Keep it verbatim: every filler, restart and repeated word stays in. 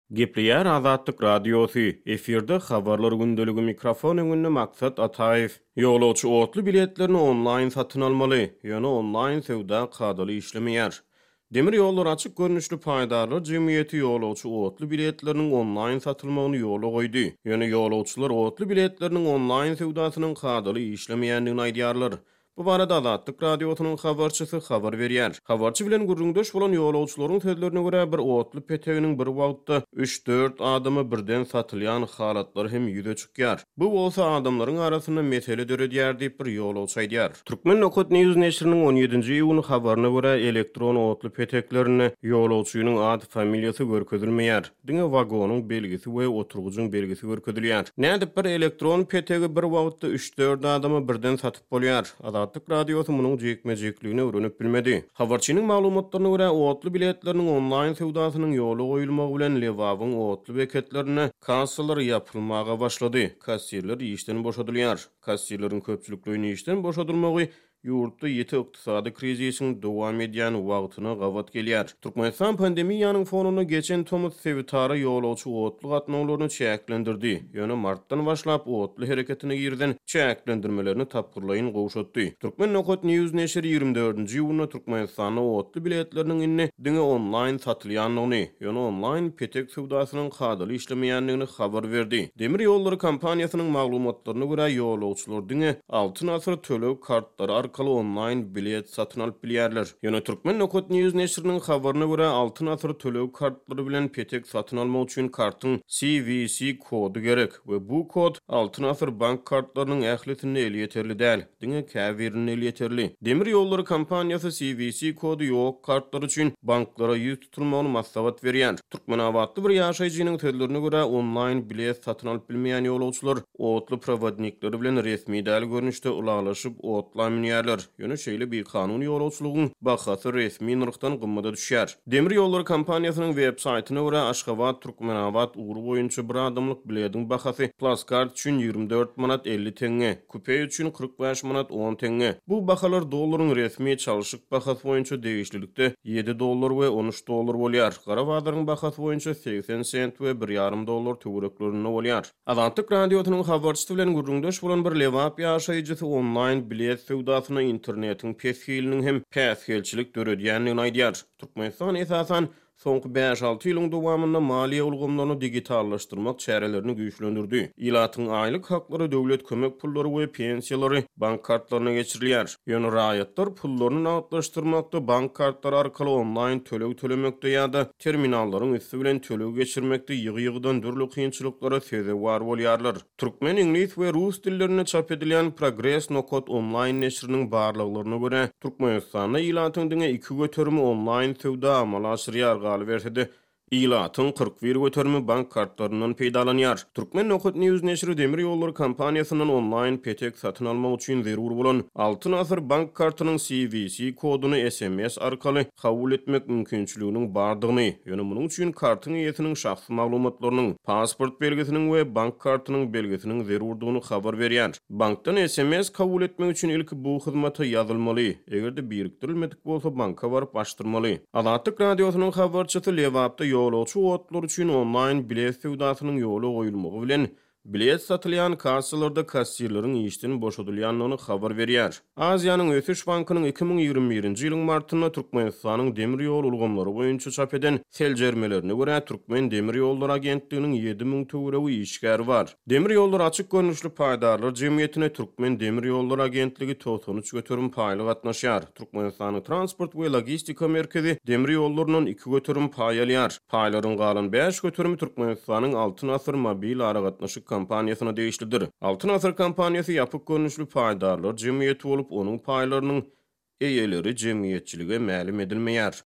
Gepleyer Azatlyk Radiosu. Efirde habarlar gündölügi mikrofon öňünde maksat Ataev. Ýolawçy otly biletlerini online satyn almaly. Ýöne online sewda kadaly işlemeýär. Demir ýollar açyk görnüşli paýdarlar jemgyýeti ýolawçy otly biletleriniň online satylmagyny ýola goýdy. Ýöne ýolawçylar otly biletleriniň online sewdasynyň kadaly işlemeýändigini aýdýarlar. Bu barada Azatlyk Radiosynyň habarçysy habar berýär. Habarçy bilen gurrundaş bolan ýolawçylaryň sözlerine görä bir otly peteginiň bir wagtda üç dört adamy birden satylýan halatlar hem ýüze çykýar. Bu bolsa adamlaryň arasynda mesele döredýär diýip bir ýolawçy aýdýar. Türkmen Nokot News neşriniň on ýedinji iýuny habaryna görä elektron otly peteklerini ýolawçynyň ad familiýasy görkezilmeýär. Diňe wagonyň belgisi we oturgucun belgisi görkezilýär. Nädip bir elektron petegi bir wagtda üç dört adamy birden satyp bolýar. Azatlyk Radiosu munyň jekmejekligine öwrenip bilmedi. Habarçynyň maglumatlaryna görä otly biletleriniň online sewdasynyň ýoly goýulmagy bilen Lewawyň otly beketlerine kassalar ýapylmaga başlady. Kassirler işden boşadylýar. Kassirleriň köpçüliklerini işden boşadylmagy ýurtda ýeti ykdysady krizisiň dowam edýän wagtyna gawat gelýär. Türkmenistan pandemiýanyň fonuna geçen Tomut Sevitara ýolawçy otly gatnawlaryny çäklendirdi. Ýöne martdan başlap otly hereketine girden çäklendirmelerini tapgyrlaýyn gowşatdy. Türkmen Nokot News neşri ýygrimi dördünji iýuny Türkmenistanyň otly biletleriniň inni diňe online satylýanlygyny, ýöne online petek sewdasynyň kadaly işlemeýändigini habar berdi. Demir ýollary kompaniýasynyň maglumatlaryna görä ýolawçylar diňe altyn asyr tölew kartlary arkaly online bilet satyn alyp bilýärler. Ýöne Türkmen Nokot News neşriniň habaryna görä altyn asyr tölew kartlary bilen petek satyn almak üçin kartyň C V C kodu gerek we bu kod altyn asyr bank kartlarynyň ählisinde el ýeterli däl. Diňe käbirini el ýeterli. Demir ýollary kompaniýasy C V C kodu ýok kartlar üçin banklara ýüz tutulmagyny maslahat berýär. Türkmen awatly bir ýaşaýjynyň sözlerine görä online bilet satyn alyp bilmeýän ýolawçylar otly prowadnikleri bilen resmi däl görnüşde ulaglaşyp otlamynýarlar. Ýöne şeýle bir kanun ýolawçylygyň bahasy resmi nyrkdan gymmada düşýär. Demir ýollary kompaniýasynyň web saýtyna görä Aşgabat Türkmenawat ugru boýunça bir adamlyk biletiň bahasy plaskart üçin ýygrimi dört manat elli teňe, kupe üçin kırk beş manat on teňe. Bu bahalar dollaryň resmi çalyşyk bahasy boýunça degişlilikde ýedi dollar we on üç dollar bolýar. Gara badaryň bahasy boýunça seksen sent we bir ýarym dollar töwereklerinde bolýar. Azatlyk Radiosynyň habarçysy bilen gurrundaş bolan bir lewap ýaşaýjysy online bilet sewdasyny internetiň pesgiliniň hem pesgilçilik döredýändigini aýdýar. Türkmenistan esasan soňky beş alty ýylyň dowamynda maliýe ulgamlaryny digitallaşdyrmak çärelerini güýçlendirdi. Ilatyň aýlyk haklary, döwlet kömek pullary we pensiýalary bank kartlaryna geçirilýär. Ýöne raýatlar pullaryny nagdlaşdyrmakda bank kartlary arkaly online tölew tölemekde ýa-da terminallaryň üstü bilen tölew geçirmekde ýygy-ýygydan dürli kynçylyklara sezewar bolýarlar. Türkmen, ingliz we rus dillerine çap edilýän Progress Nokot online neşriniň barlyklaryna görä Türkmenistanda ilatyň diňe iki götermi online sewda amal aşyrýar galy bersede. Ilatyň kırk bir götermi bank kartlaryndan peýdalanýar. Türkmen Nokot News neşri demir ýollary kompaniýasynyň online petek satyn almak üçin zerur bolan altyn asyr bank kartynyň C V C koduny S M S arkaly kabul etmek mümkinçiliginiň bardygyny, ýöne munyň üçin kartyň ýetiniň şahsy maglumatlarynyň, pasport belgisiniň we bank kartynyň belgisiniň zerurdygyny habar berýär. Bankdan S M S kabul etmek üçin ilki bu hyzmata ýazylmaly. Egerde birikdirilmedik bolsa banka baryp açdyrmaly. Azatlyk Radiosynyň habarçysy Lewapda ýolawçy otlar üçin online bilet sewdasynyň ýoly goýulmagy bilen bilet satylýan kassalarda kassirleriň işden boşadylýanlygyny habar berýär. Aziýanyň Ösüş bankynyň iki ming ýygrimi birinji ýylyň martynda Türkmenistanyň demir ýol ulgamlary boýunça çap eden seljermelerine görä Türkmen Demir ýollary agentliginiň ýedi ming töwereği işgär bar. Demir ýollary açyk görnüşli paýdarlar jemgyýetine Türkmen Demir ýollary agentligi doksan üç göterim paýly gatnaşýar. Türkmenistanyň transport we logistika merkezi demir ýollarynyň iki göterim paý alýar. Paýlaryň galan beş göterimi Türkmenistanyň altyn asyr mobil ara gatnaşyk kompaniýasyna degişlidir. Altyn asyr kompaniýasy ýapyk görnüşli paýdarlar jemgyýeti bolup, onuň paýlarynyň eýeleri jemgyýetçilige mälim edilmeýär.